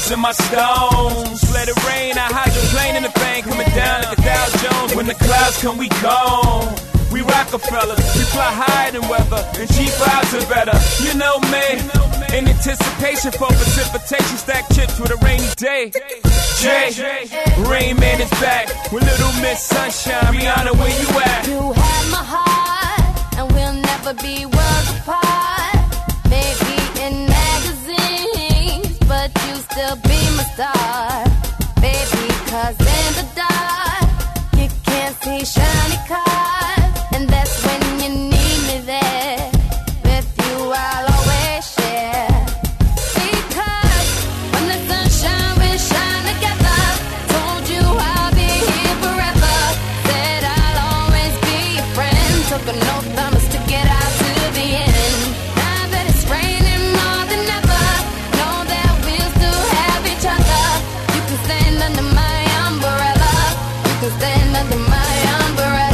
stars in my stones. Let it rain, I hydroplane in the bank, coming down like a Dow Jones. When the clouds come, we gone. We Rockefellers, we fly higher than weather, and G5s are better. You know me, in anticipation for precipitation, stack chips with a rainy day. Jay, Rain Man is back with Little Miss Sunshine. Rihanna, where you at? You have my heart, and we'll never be worlds apart. Maybe in magazines, but you still be my star. Baby, 'cause in the dark, you can't see shiny cars. And that's when you need me there. With you I'll always share. Because when the sunshine will shine together, told you I'll be here forever. Said I'll always be your friend. Took an oath I'ma stick it out to the end. Now that it's raining more than ever, know that we'll still have each other. You can stand under my umbrella. You can stand under my umbrella.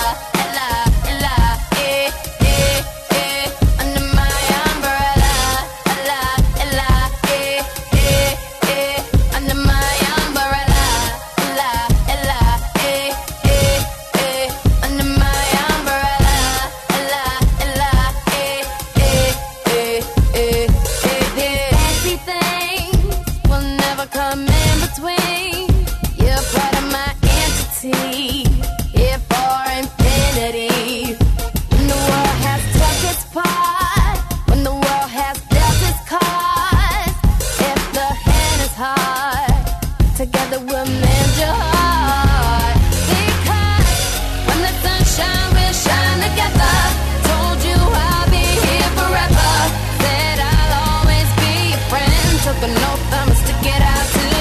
Come in between. You're part of my entity, here for infinity. When the world has took its part, when the world has dealt its cards, if the hand is hard, together we'll mend your heart. Because when the sunshine will shine together, told you I'll be here forever. Said I'll always be your friend. Took an oath I'ma stick it out.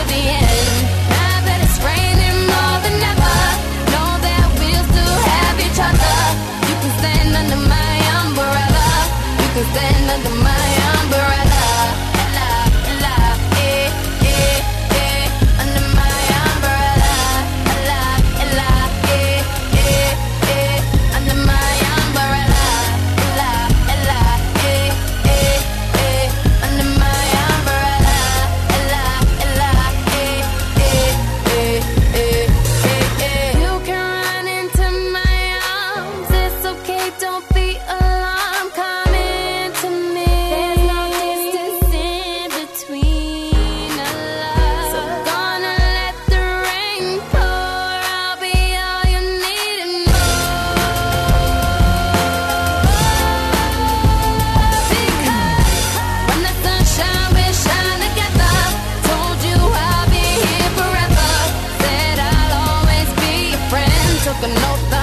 Stand under my umbrella, under my umbrella, under my umbrella, under my umbrella, you can run into my arms. It's okay, don't be alarmed. Come into me. There's no distance in between our love. So gonna let the rain pour. I'll be all you need and more. Because when the sunshine will shine together, told you I'll be here forever. Said I'll always be your friend. Took an oath